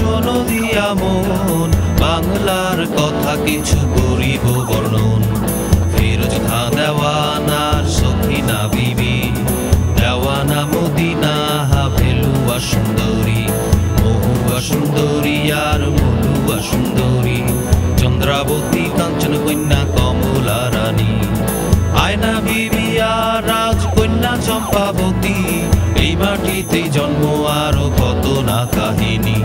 শোনো দিয়া মন, বাংলার কথা কিছু করিব বর্ণন। ফিরোজ খাঁ দেওয়ানার সখিনা বিবি, দেওয়ানা মদিনা হাফেলুয়া সুন্দরী, মহুয়া সুন্দরী আর মহুয়া সুন্দরী, চন্দ্রাবতী কাঞ্চন কন্যা কমলা রানী, আয়না বিবি আর রাজকন্যা চম্পাবতী। এই মাটিতে জন্ম আরো কত না কাহিনী।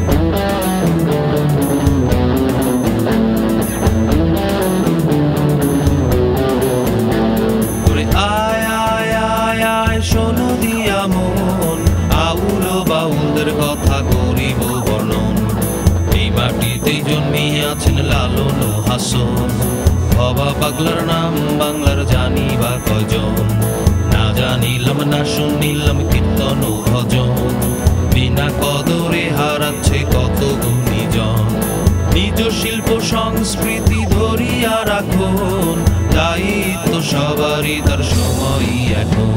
আয় আয় আয় আয় শোনো দিয়া মন, আউল বাউলদের কথা করিব বর্ণন। এই মাটিতেই জন্মিয়াছেন লালন ও হাসন, বাবা পাগলার নাম বাংলার জানি বা কয়জন। না জানিলাম না শুনিলাম কীর্তন ও ভজন, বিনা কদরে হারাচ্ছে কত গুণীজন। নিজ শিল্প সংস্কৃতি ধরিয়া রাখুন, দায়িত্ব সবারই, তার সময় এখন।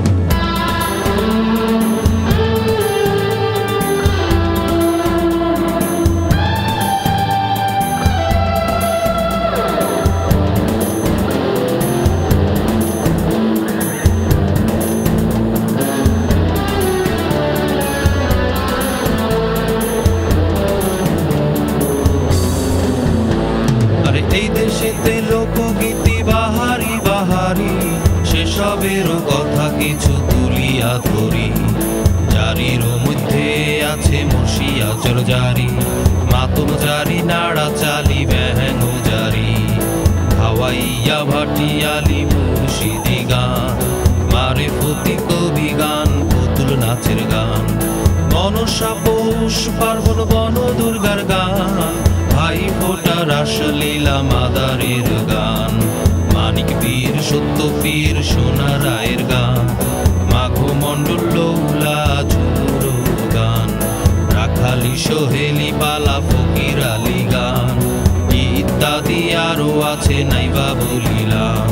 এই দেশেতে লোকগীতি বাহারি বাহারি, সেসবেরও কথা কিছু তুলিয়া ধরি। জারির মধ্যে আছে মসিয়া চর জারি, মাতম জারি নাড়া চালি ব্যাঙ জারি, হাওয়াইয়া ভাটিয়ালি মুর্শিদি গান, মারে ফতি কবি গান, পুতুল নাচের গান, মনসা পৌষ পার্বণ বন দুর্গার গান, ভাই ফোটা রাসলীলা মাদারের গান, মানিক বীর সত্য পীর সোনা রায়ের গান, মাঘো মণ্ডল লৌলা ঝুরো গান, রাখালি সোহেলি পালা ফকির আলী গান, ইত্যাদি আরো আছে নাইবা বলিলাম।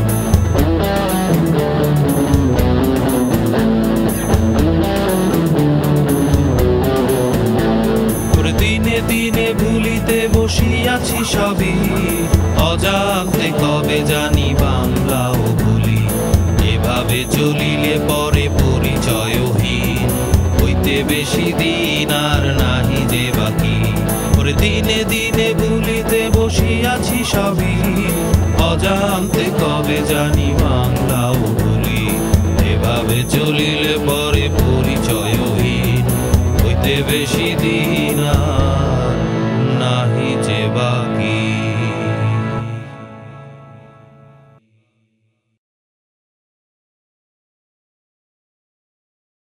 দিনে দিনে ভুলিতে বসিয়াছি সবই, অজান্তে কবে জানি বাংলাও ভুলি। এভাবে চলিলে পরে পরিচয়হীন, হইতে বেশি দিন আর নাহি যে বাকি। দিনে দিনে ভুলিতে বসিয়াছি সবই, অজান্তে কবে জানি বাংলাও ভুলি। এভাবে চলিলে পরে পরিচয়হীন, হইতে বেশি দিন